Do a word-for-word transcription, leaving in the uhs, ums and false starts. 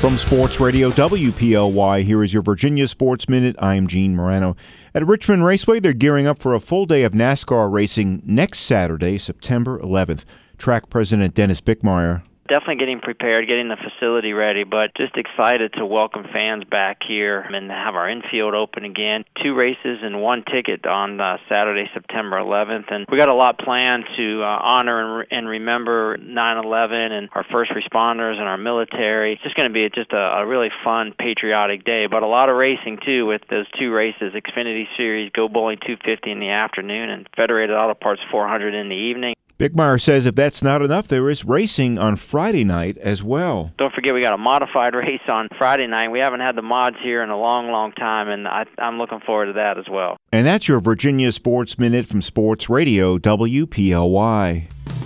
From Sports Radio W P L Y, here is your Virginia Sports Minute. I'm Gene Morano. At Richmond Raceway, they're gearing up for a full day of NASCAR racing next Saturday, September eleventh. Track President Dennis Bickmeyer. Definitely getting prepared, getting the facility ready, but just excited to welcome fans back here and have our infield open again. Two races and one ticket on uh, Saturday, September eleventh, and we got a lot planned to uh, honor and, re- and remember nine eleven and our first responders and our military. It's just going to be just a, a really fun, patriotic day, but a lot of racing too with those two races: Xfinity Series Go Bowling two fifty in the afternoon and Federated Auto Parts four hundred in the evening. Bickmeyer says if that's not enough, there is racing on Friday night as well. Don't forget we got a modified race on Friday night. We haven't had the mods here in a long, long time, and I, I'm looking forward to that as well. And that's your Virginia Sports Minute from Sports Radio W P L Y.